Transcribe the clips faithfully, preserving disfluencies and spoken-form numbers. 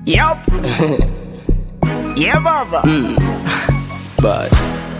Yup. Yeah, baba. Mm. But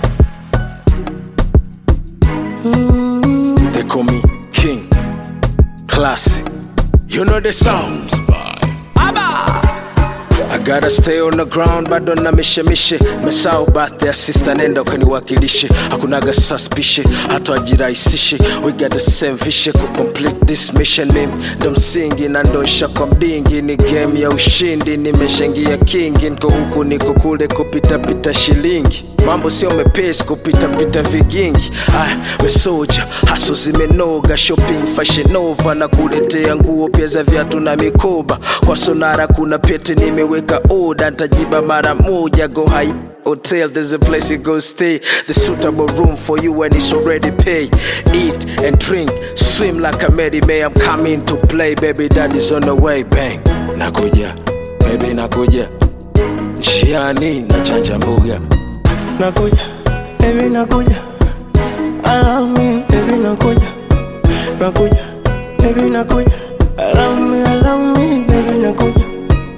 mm. They call me King Classic. You know the sounds by Abba. I gotta stay on the ground, bado na mishe mishe. Mesao birthday sister nenda ukaniwakilishe. Hakunaga suspicion, hata ajirahisishe. We got the same vision to complete this mission. Mimi ndo msingi na ndo nsha kwa mdingi. Ni game ya ushindi, nimeshangia kingi. Niko huku niko kule kupita pita shilingi. Mambo sio mepesi kupita pita vigingi. Ah, we soldier, haso zimenoga. Shopping fashion nova na kuletea nguo pia za viatu na mikoba. Kwa sonara kuna pete nimeweka order. Ntajiba mara moja go high hotel, there's a place you go stay. The suitable room for you and it's already paid. Eat and drink, swim like a Mary May. I'm coming to play, baby daddy's on the way. Bang, nakuja, baby nakuja. Njiani na chanja mbuga. Nakuja, baby nakuja. Allow me, baby nakuja. Nakuja, baby nakuja. Allow me, allow me, baby nakuja.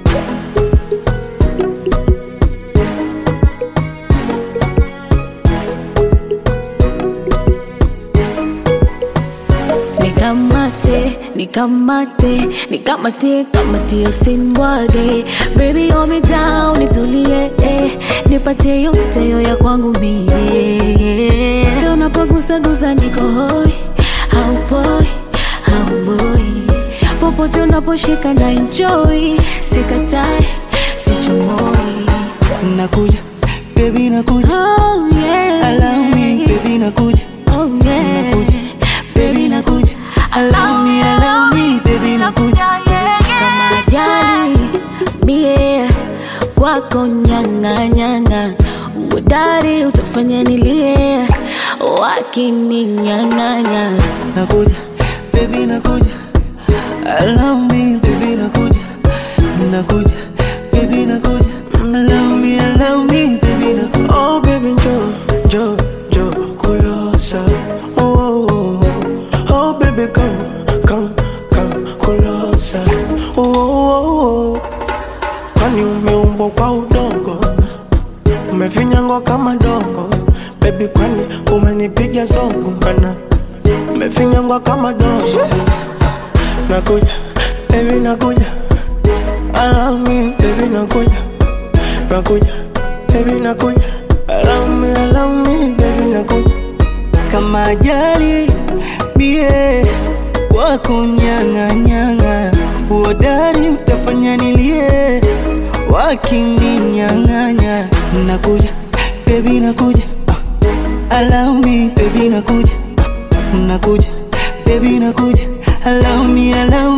Nikamate, nikamate, nikamate, kamate usinibwage. Baby hold me down, nitulie, eh. Nipatie yote yo ya kwangu mie. Leo unapogusa gusa niko hoi, haupoi, hauboi. Popote unaposhika na enjoy, sikatai, sichomoi. Nakuja, baby nakuja. Oh yeah. Allow me, baby nakuja. Oh yeah. Nakuja, baby nakuja. Allow me, allow me, baby nakuja. Kama ajali mie kwako nyanga nyanga, uodari utafanya nilie wakininyang'anya. Nakuja, baby nakuja. Allow me, baby nakuja. Nakuja, baby nakuja. Allow me, allow me, baby nakuja. Oh baby jo, jo, jo, closer. Oh, oh, oh, oh. Oh baby come, come, come closer. Oh, oh, oh, oh. Kwani umeumbwa kwa udongo, umefinyangwa kama dongo. Baby kwani umenipiga zongo kana, umefinyangwa kama dongo. Nakuja, baby nakuja. Allow me, baby nakuja. Nakuja, baby nakuja. Allow me, allow me, baby nakuja. Kama ajali bie wako nyanga nyanga, uodari utafanya nilie wakininyang'anya. Nakuja, baby nakuja. Allow me, baby nakuja. Nakuja, baby nakuja. Allow me, allow